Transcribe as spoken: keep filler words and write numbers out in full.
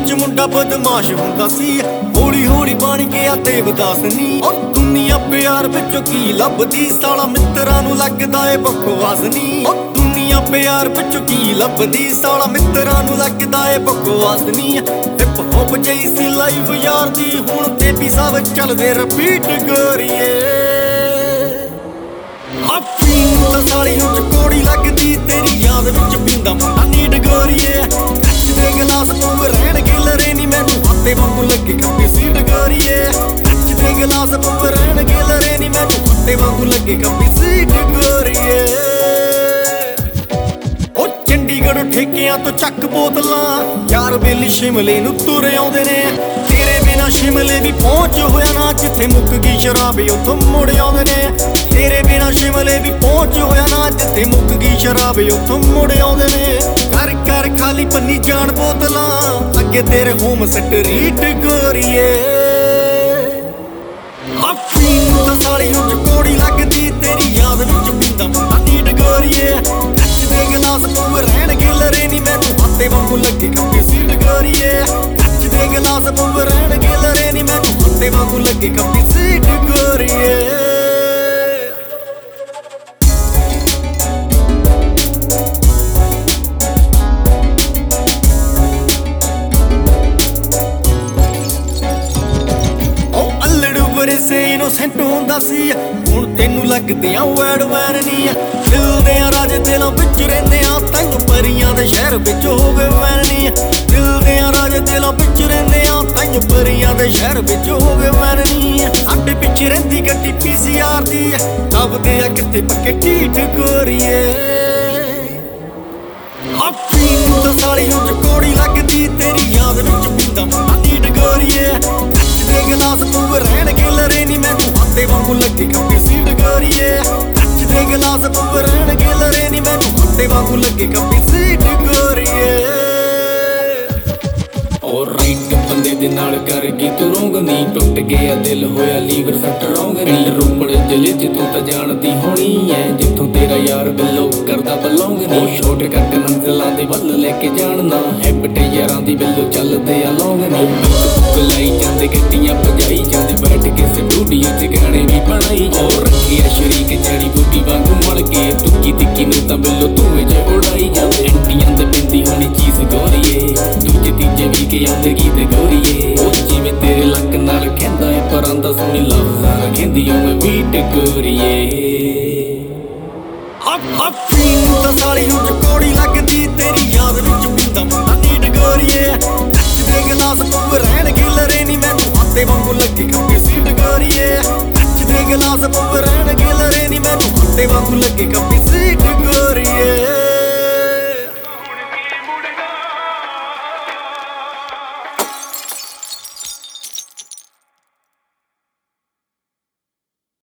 ਵਿੱਚ ਮੁੰਡਾ ਬਦਮਾਸ਼ ਹੁੰਦਾ ਸੀ, ਹੌਲੀ ਹੌਲੀ ਬਣ ਗਿਆ ਦੇਵਦਾਸ ਨੀ। ਉਹ ਦੁਨੀਆ ਪਿਆਰ ਵਿੱਚੋਂ ਕੀ ਲੱਭਦੀ, ਸਾਲਾ ਮਿੱਤਰਾਂ ਨੂੰ ਲੱਗਦਾ ਏ ਬਕਵਾਸ ਨੀ। ਉਹ ਦੁਨੀਆ ਪਿਆਰ ਵਿੱਚੋਂ ਕੀ ਲੱਭਦੀ, ਸਾਲਾ ਮਿੱਤਰਾਂ ਨੂੰ ਲੱਗਦਾ ਏ ਬਕਵਾਸ ਨੀ। ਹਿਪ ਹੌਪ ਜਈ ਸੀ ਲਾਈਵ ਯਾਰ ਦੀ, ਹੁਣ ਤੇ ਵੀ ਸਭ ਚੱਲਦੇ ਰਿਪੀਟ ਗੋਰੀਏ। ਆਪੀ ਨੂੰ ਤਾਂ ਸਾਲੀ ਨੂੰ ਚਕੋੜੀ ਲੱਗਦੀ, ਤੇਰੀ ਯਾਦ ਵਿੱਚ ਪੀਂਦਾ ਮੁੰਡਾ ਨੀਡ ਗੋਰੀਏ। ਕੱਚ ਦੇ ਗਲਾਸ ਪੂਰ ਰਹਿਣਗੇ ਲਰੇ ਨੀ, ਮੈਨੂੰ ਹੱਥੇ ਵਾਂਗੂ ਲੱਗੇ ਕੱਪੀ ਸੀਟ ਗੋਰੀਏ। ਕੱਚ ਦੇ ਗਲਾਸ ਪੂਰ ਰਹਿਣਗੇ ਲਰੇ ਨੀ, ਮੈਨੂੰ ਹੱਥੇ ਵਾਂਗੂ ਲੱਗੇ ਕੱਪੀ ਸੀਟ ਗੋਰੀਏ। ਉਹ ਚੰਡੀਗੜ੍ਹ ਠੇਕਿਆਂ ਤੋਂ ਚੱਕ ਬੋਤਲਾਂ, ਯਾਰ ਬੇਲੀ ਸ਼ਿਮਲੇ ਨੂੰ ਤੁਰੇ ਆਉਂਦੇ ਨੇ। ਤੇਰੇ ਬਿਨਾ ਸ਼ਿਮਲੇ ਵੀ ਪਹੁੰਚ ਹੋਇਆ ਨਾ, ਜਿੱਥੇ ਮੁੱਕ ਗਈ ਸ਼ਰਾਬ ਉੱਥੋਂ ਮੁੜ ਆਉਂਦੇ ਨੇ। ਤੇਰੇ ਬਿਨਾ ਸ਼ਿਮਲੇ ਵੀ ਪਹੁੰਚ ਹੋਇਆ ਨਾ, ਜਿੱਥੇ ਮੁੱਕ ਗਈ ਸ਼ਰਾਬ ਉੱਥੋਂ ਮੁੜ ਆਉਂਦੇ ਨੇ। ਕਰ ਕਰ ਖਾਲੀ ਪੰਨੀ ਜਾਣ ਬੋਤਲਾਂ, ਅੱਗੇ ਤੇਰੇ ਹੋਮ ਸਟਰੀਟ ਗੋਰੀਏ। ਆਪੀ ਨੂੰ ਤਾਂ ਸਾਲੀ ਨੂੰ ਚਕੋੜੀ ਲੱਗਦੀ, ਤੇਰੀ ਯਾਦ ਵਿੱਚ ਪੀਂਦਾ ਮੁੰਡਾ ਨੀਡ ਗੋਰੀਏ। ਕੱਚ ਦੇ ਗਲਾਸ ਪੂਰ ਰਹਿਣਗੇ ਲਰੇ ਨੀ, ਮੈਨੂੰ ਹੱਥੇ ਵਾਂਗੂ ਲੱਗੇ ਕੱਪੀ ਸੀਟ ਗੋਰੀਏ। ਕੱਚ ਦੇ ਗਲਾਸ ਪੂਰ ਰਹਿਣਗੇ ਲਰੇ ਨੀ, ਮੈਨੂੰ ਹੱਥੇ ਵਾਂਗੂ ਲੱਗੇ ਕੱਪੀ ਸੀਟ ਗੋਰੀਏ। ਸੇ ਇਨੋਸੈਂਟ ਹੁੰਦਾ ਸੀ, ਹੁਣ ਤੈਨੂੰ ਲੱਗਦੇ ਆ ਵੈਡ ਵੈਨ ਨੀ। ਦਿਲ ਦੇ ਰਾਜ ਦਿਲਾਂ ਵਿੱਚ ਰਹਿੰਦੇ ਆ, ਤੈਨੂੰ ਪਰੀਆਂ ਦੇ ਸ਼ਹਿਰ ਵਿੱਚ ਹੋ ਗਏ ਵੈਨ ਨੀ। ਦਿਲ ਦੇ ਰਾਜ ਦਿਲਾਂ ਵਿੱਚ ਰਹਿੰਦੇ ਆ, ਤੈਨੂੰ ਪਰੀਆਂ ਦੇ ਸ਼ਹਿਰ ਵਿੱਚ ਹੋ ਗਏ ਵੈਨ ਨੀ। ਸਾਡੇ ਪਿੱਛੇ ਰਹਿੰਦੀ ਗੱਡੀ ਪੀ ਸੀ ਆਰ ਦੀ, ਦੱਬਦੇ ਆ ਕਿੱਥੇ ਪੱਕੇ ਢੀਠ ਗੋਰੀਏ। ਆਪੀ ਨੂੰ ਤਾਂ ਸਾਲੀ ਨੂੰ ਚਕੋੜੀ ਲੱਗਦੀ, ਤੇਰੀ ਯਾਦ ਵਿੱਚ ਪੀਂਦਾ ਮੁੰਡਾ ਨੀਡ ਗੋਰੀਏ। ਕੱਚ ਦੇ ਗਲਾਸ ਪੂਰ ਰਹਿਣਗੇ ਲਰੇ ਨੀ, ਮੈਨੂੰ ਹੱਥੇ ਵਾਂਗੂ ਲੱਗੇ ਕੱਪੀ ਸੀਟ ਗੋਰੀਏ। ਕੱਚ ਦੇ ਗਲਾਸ ਪੂਰ ਰਹਿਣਗੇ ਲਰੇ ਨੀ, ਮੈਨੂੰ ਹੱਥੇ ਵਾਂਗੂ ਲੱਗੇ ਕੱਪੀ ਸੀਟ ਗੋਰੀਏ। ਔਰ ਰਾਈਟ ਬੰਦੇ ਦੇ ਨਾਲ ਕਰ ਗਈ ਤੂੰ ਰੋਂਗ ਨੀ, ਟੁੱਟ ਗਿਆ ਦਿਲ ਹੋਇਆ ਲੀਵਰ ਸੱਟ ਰੋਂਗ ਨੀ। ਰੋਪੜ ਜ਼ਿਲ੍ਹੇ ਚ ਤੂੰ ਤਾਂ ਜਾਣਦੀ ਹੋਣੀ ਐ, ਜਿੱਥੋਂ ਤੇਰਾ ਯਾਰ ਬਿੱਲੋ ਕਰਦਾ ਬਲੌਂਗ ਨੀ। ਉਹ ਛੋਟ ਕੱਟ ਮੰਜ਼ਿਲਾਂ ਦੇ ਵੱਲ ਲੈ ਕੇ ਜਾਣਨਾ, ਹੈਬਟ ਯਾਰਾਂ ਦੀ ਬਿੱਲੋ ਚੱਲਦੇ ਆ ਲੌਂਗ ਨੀ। ਬੁੱਕ ਲਾਈ ਜਾਂਦੇ ਗੱਡੀਆਂ ਭਜਾਈ ਜਾਂਦੇ, ਬੈਠ ਕੇ ਸਟੂਡੀਓ ਚ ਗਾਣੇ ਵੀ ਬਣਾਈ। ਉਹ ਰੱਖਿਆ ਸ਼ਰੀਕ ਜੜੀ ਬੂਟੀ ਵਾਂਗੂ ਮੜ ਕੇ, ਤੁੱਕੀ ਤਿੱਕੀ ਨੂੰ ਤਾਂ ਬਿੱਲੋ ਧੂਏ ਚ ਉਡਾਈ ਜਾਂਦੇ। ਐਂਟੀਆਂ ਤੇ ਪਿੰਦੀ ਹੋਣੀ ਚੀਜ਼ ਗੋਰੀਏ, ਦੂਜੇ ਤੀਜੇ ਵੀ ਕੇ ਆਉਂਦੇ ਗੀਤ ਗੋਰੀਏ। ਉਹ ਜਿਵੇਂ ਤੇਰੇ ਲੱਕ ਨਾਲ ਕਹਿੰਦਾ ਏ, ਪਰ ਆਂਦਾ ਸੋਹਣੀ ਲਫ਼ਜ਼ਾਂ ਨਾਲ ਕਹਿੰਦੀ ਓਵੇਂ ਬੀਟ ਗੋਰੀਏ। ਆਪੀ ਨੂੰ ਤਾਂ ਸਾਲੀ ਨੂੰ ਚਕੋੜੀ ਲੱਗਦੀ, ਤੇਰੀ ਯਾਦ ਵਿੱਚ ਪੀਂਦਾ ਮੁੰਡਾ ਨੀਡ ਗੋਰੀਏ। ਕੱਚ ਦੇ ਗਲਾਸ ਪੂਰ ਰਹਿਣਗੇ ਲਰੇ ਨੀ, ਮੈਨੂੰ ਹੱਥੇ ਵਾਂਗੂ ਲੱਗੇ ਕੱਪੀ ਸੀਟ ਗੋਰੀਏ। ਕੱਚ ਦੇ ਗਲਾਸ ਪੂਰ ਰਹਿਣਗੇ ਲਰੇ ਨੀ, ਮੈਨੂੰ ਹੱਥੇ ਵਾਂਗੂ ਲੱਗੇ ਕੱਪੀ ਸੀਟ